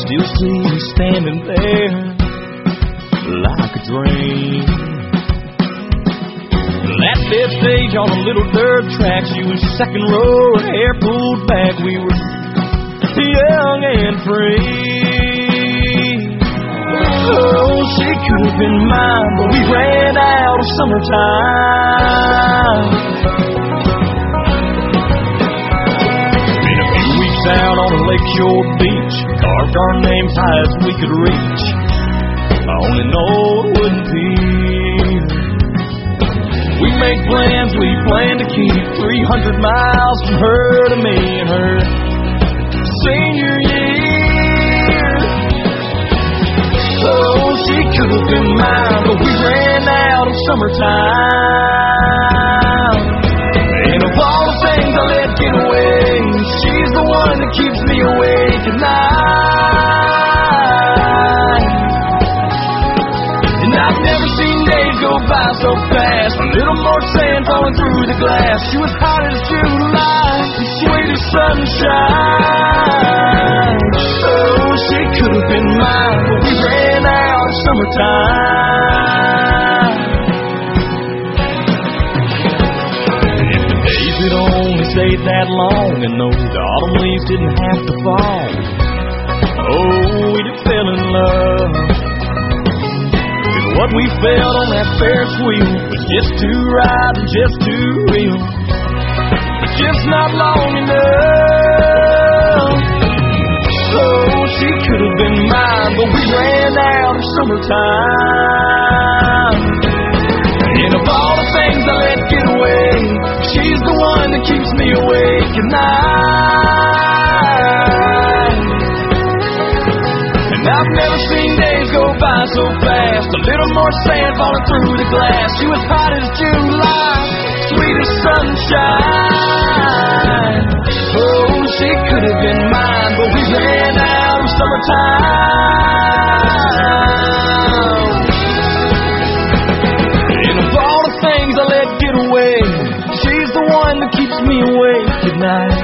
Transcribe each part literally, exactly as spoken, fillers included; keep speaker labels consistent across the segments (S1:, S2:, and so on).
S1: still see you standing there like a dream. That dead stage on a little dirt track, she was second row, her hair pulled back. We were young and free. Oh, she could have been mine, but we ran out of summertime. Been a few weeks out on a lakeshore beach, carved our names high as we could reach on an old wooden pier. We make plans we plan to keep, three hundred miles from her to me and her senior year. Oh, she could have been mine, but we ran out of summertime. And of all the things I let get away, she's the one that keeps me awake at night. And I've never seen days go by so fast, a little more sand falling through the glass. She was hot as July, and sweet as sunshine. Oh, she could have been mine, but we ran out of summertime. And if the days had only stayed that long, and though the autumn leaves didn't have to fall, oh, we'd have fell in love. What we felt on that Ferris wheel was just too right and just too real, but just not long enough. Oh, she could have been mine, but we ran out of summertime. And of all the things I let get away, she's the one that keeps me awake at night. And I've never seen days go by so fast, a little more sand falling through the glass. She was hot as July, sweet as sunshine. Oh, she could have been mine, but we ran out of summertime. And of all the things I let get away, she's the one that keeps me awake at night.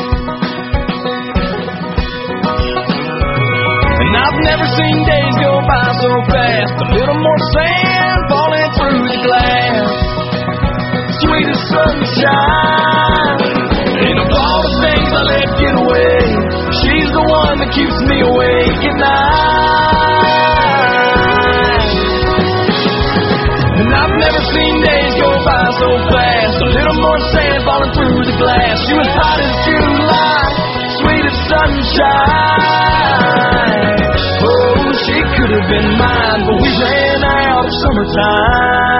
S1: And I've never seen days go by so fast, a little more sand falling through the glass, sweet as sunshine. And of all the things I let get away, she's the one that keeps me awake at night. And I've never seen days go by so fast, a little more sand falling through the glass. She was hot as July, sweet as sunshine. Oh, she could have been mine, but we ran out of summertime.